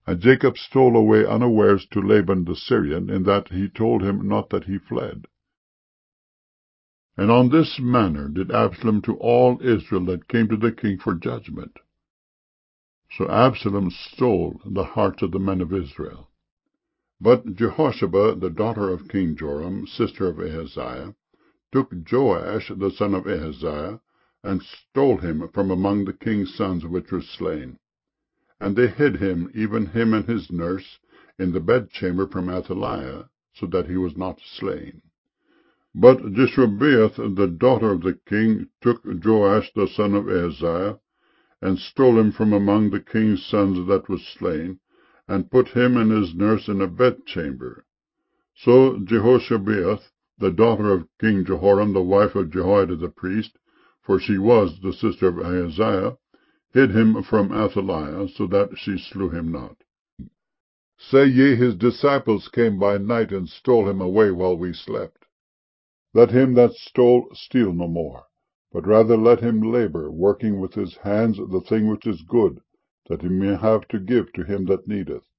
And Jacob stole away unawares to Laban the Syrian, in that he told him not that he fled. And on this manner did Absalom to all Israel that came to the king for judgment. So Absalom stole the hearts of the men of Israel. But Jehosheba, the daughter of King Joram, sister of Ahaziah, took Joash the son of Ahaziah, and stole him from among the king's sons which were slain. And they hid him, even him and his nurse, in the bedchamber from Athaliah, so that he was not slain. But Jeshobeath, the daughter of the king, took Joash the son of Ahaziah, and stole him from among the king's sons that was slain, and put him and his nurse in a bedchamber. So Jehoshabeath, the daughter of King Jehoram, the wife of Jehoiada the priest, for she was the sister of Ahaziah, hid him from Athaliah, so that she slew him not. Say ye, his disciples came by night, and stole him away while we slept. Let him that stole steal no more, but rather let him labor, working with his hands the thing which is good, that he may have to give to him that needeth.